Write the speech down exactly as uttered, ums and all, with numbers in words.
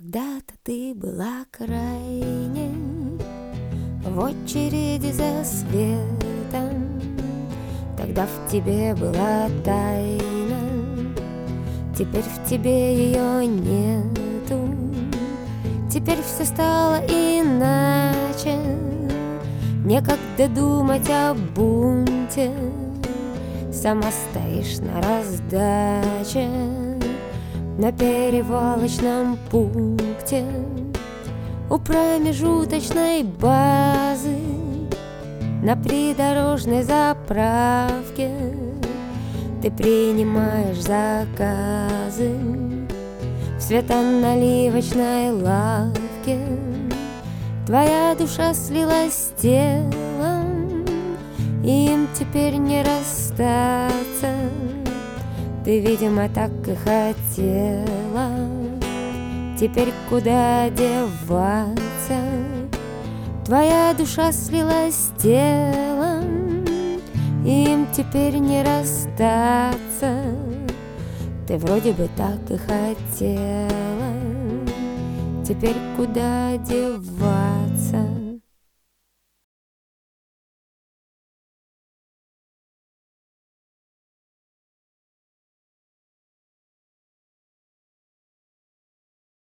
Когда-то ты была крайне в очереди за светом. Тогда в тебе была тайна, теперь в тебе ее нету. Теперь все стало иначе, некогда думать о бунте. Сама стоишь на раздаче, на перевалочном пункте у промежуточной базы, на придорожной заправке ты принимаешь заказы в светоналивочной лавке. Твоя душа слилась с телом, им теперь не расстаться. Ты, видимо, так и хотела, теперь куда деваться? Твоя душа слилась с телом, им теперь не расстаться. Ты вроде бы так и хотела, теперь куда деваться?